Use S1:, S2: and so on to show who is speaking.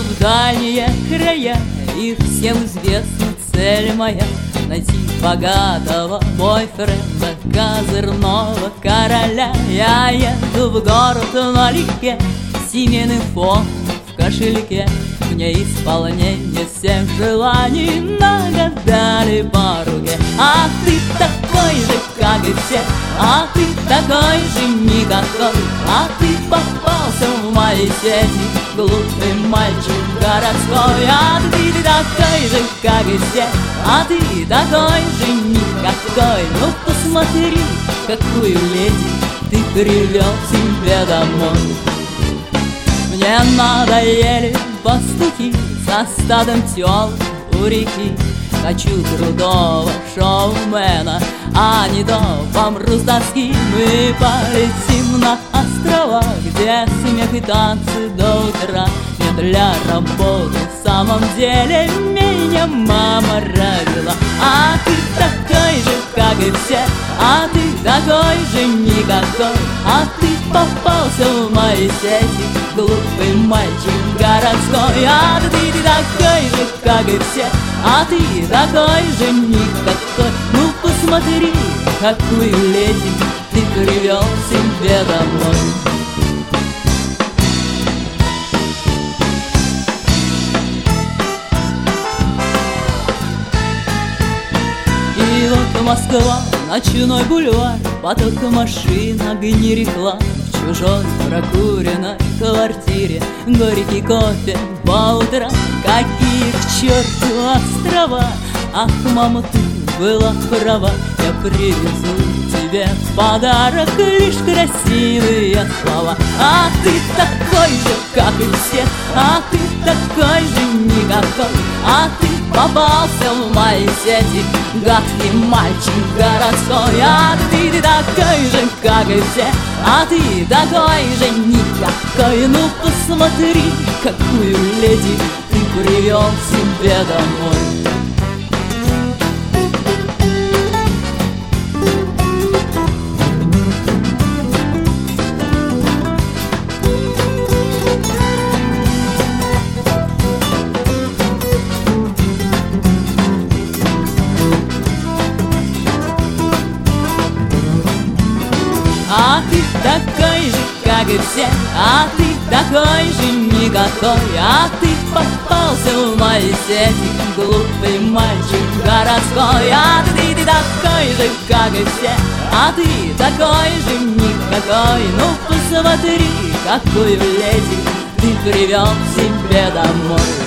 S1: в дальние края, и всем известна цель моя — найти богатого бойфренда, козырного короля. Я еду в город налегке, семейный фон в кошельке. Мне исполнение всех желаний нагадали по руке. А ты такой же, как и все, а ты такой же никакой, а ты попался в мои сети, глупый мальчик городской. А ты такой же, как и все, а ты такой же никакой. Ну посмотри, какую леди ты привел себе домой. Мне надоели пастухи со стадом тёлок у реки. Хочу крутого шоумена, а не то помру с тоски. Мы полетим на острова, где смех и танцы до утра. Не для работы в самом деле меня мама родила. А ты такой же, как и все, а ты такой же никакой, а ты попался в мои сети, глупый мальчик городской. А ты такой же, как и все, а ты такой же никакой. Ну посмотри, какую леди ты привел себе домой. И вот Москва, ночной бульвар, поток машин, огни реклам. В чужой прокуренной квартире горький кофе по утрам. Какие к черту острова! Ах, мама, ты была права. Я привезу тебе в подарок лишь красивые слова. А ты такой же, как и все, а ты такой же никакой, а ты попался в мои сети, гадкий мальчик городской. А ты такой же, как и все, а ты такой же никакой. Ну посмотри, какую леди ты привел себе домой. А ты такой же, как и все, а ты такой же никакой, а ты попался в мои сети, глупый мальчик городской. А ты такой же, как и все, а ты такой же никакой. Ну посмотри, какую леди ты привел себе домой.